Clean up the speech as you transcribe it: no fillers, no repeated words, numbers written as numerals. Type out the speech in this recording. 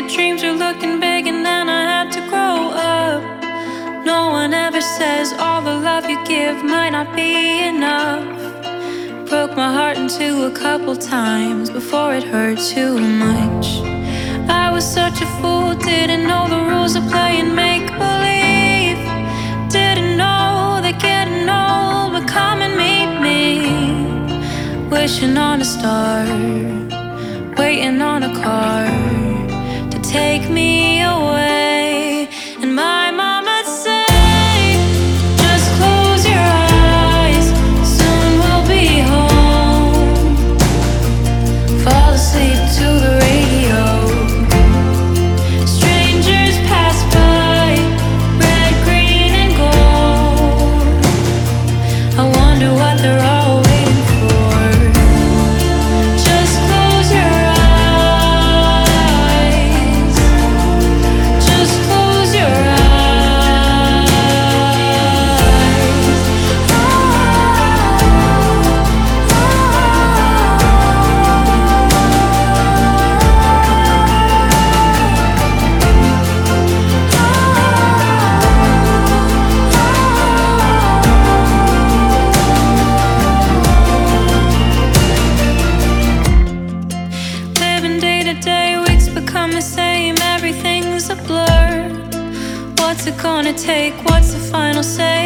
the dreams were looking big and then I had to grow up. No one ever says all the love you give might not be enough. Broke my heart in two a couple times before it hurt too much. I was such a fool, didn't know the rules of playing make-believe. Didn't know that getting old would come and meet me. Wishing on a star, waiting on a car to take me away. And my mama say, just close your eyes, soon we'll be home. Fall asleep to the radio. Strangers pass by, red, green, and gold. I wonder what they're all waiting for. Just close your eyes. Just close your eyes. Living day to day, weeks become the same, everything's a blur. What's it gonna take? What's the final say?